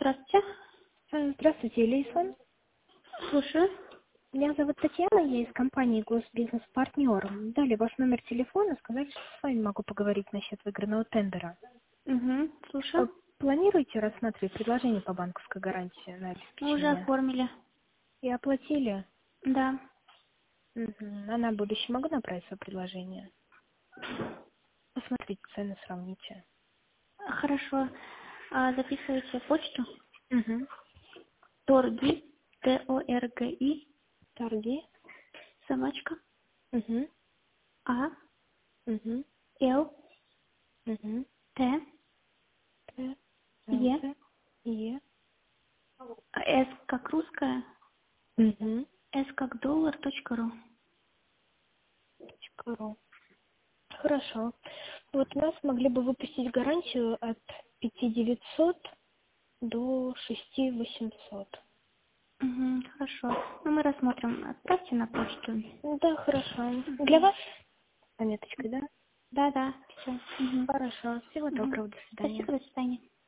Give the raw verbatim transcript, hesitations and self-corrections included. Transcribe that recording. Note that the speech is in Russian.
Здравствуйте. Э, Здравствуйте, Лейсан. Слушаю. Меня зовут Татьяна, я из компании Госбизнес-партнер. Дали ваш номер телефона, сказали, что с вами могу поговорить насчет выигранного тендера. Угу. Э, Слушаю. Планируете рассматривать предложение по банковской гарантии на Мы уже обеспечение? оформили. И оплатили? Да. Мгм. А на будущее могу направить свое предложение? Посмотрите, цены сравните. Хорошо. А, записывайте почту. Угу. Торги. Т О Р Г И. Торги. Собачка. Угу. А. Угу. Л. Угу. Т. Т. Л. Е. Т. Е. С как русская. Угу. С как доллар. Точка ру. ру. Хорошо. Вот у нас могли бы выпустить гарантию от пяти тысяч девятисот до шести тысяч восьмисот. Угу. Хорошо. Ну, мы рассмотрим. Отправьте на почту. Ну да, хорошо. Для Угу. вас пометочкой, да? Да, да. Все. Угу. Хорошо. Всего Угу. доброго. До свидания. Спасибо. До свидания.